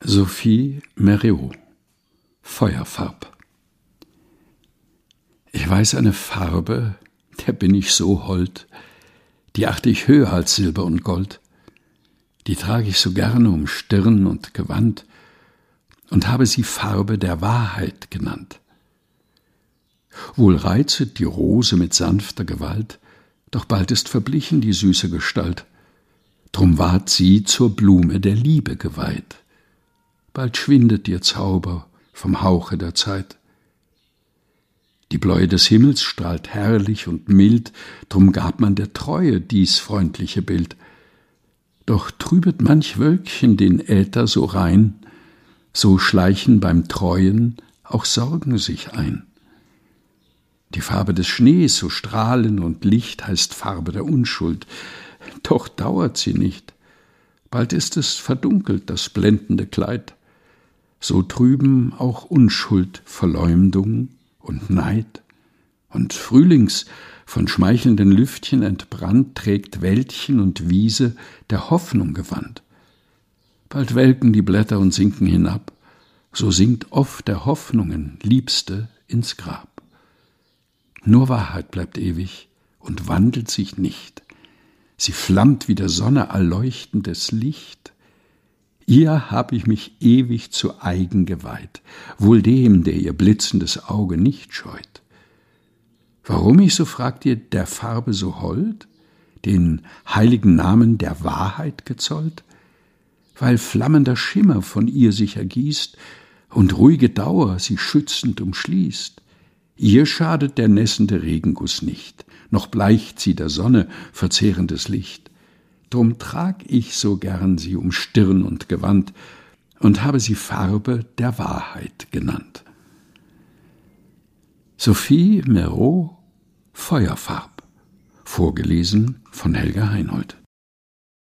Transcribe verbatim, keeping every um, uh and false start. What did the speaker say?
Sophie Mereau, Feuerfarb. Ich weiß eine Farbe, der bin ich so hold, die achte ich höher als Silber und Gold, die trage ich so gerne um Stirn und Gewand und habe sie Farbe der Wahrheit genannt. Wohl reizet die Rose mit sanfter Gewalt, doch bald ist verblichen die süße Gestalt, drum ward sie zur Blume der Liebe geweiht. Bald schwindet ihr Zauber vom Hauche der Zeit. Die Bläue des Himmels strahlt herrlich und mild, drum gab man der Treue dies freundliche Bild. Doch trübet manch Wölkchen den Äther so rein, so schleichen beim Treuen auch Sorgen sich ein. Die Farbe des Schnees, so strahlend und licht, heißt Farbe der Unschuld, doch dauert sie nicht. Bald ist es verdunkelt, das blendende Kleid. So trüben auch Unschuld, Verleumdung und Neid. Und frühlings von schmeichelnden Lüftchen entbrannt trägt Wäldchen und Wiese der Hoffnung Gewand. Bald welken die Blätter und sinken hinab, so sinkt oft der Hoffnungen Liebste ins Grab. Nur Wahrheit bleibt ewig und wandelt sich nicht. Sie flammt wie der Sonne erleuchtendes Licht. Ihr hab ich mich ewig zu eigen geweiht, wohl dem, der ihr blitzendes Auge nicht scheut. Warum ich, so fragt ihr, der Farbe so hold, den heiligen Namen der Wahrheit gezollt? Weil flammender Schimmer von ihr sich ergießt und ruhige Dauer sie schützend umschließt. Ihr schadet der nässende Regenguss nicht, noch bleicht sie der Sonne verzehrendes Licht. Drum trag ich so gern sie um Stirn und Gewand und habe sie Farbe der Wahrheit genannt. Sophie Mereau, Feuerfarb, vorgelesen von Helga Heinold.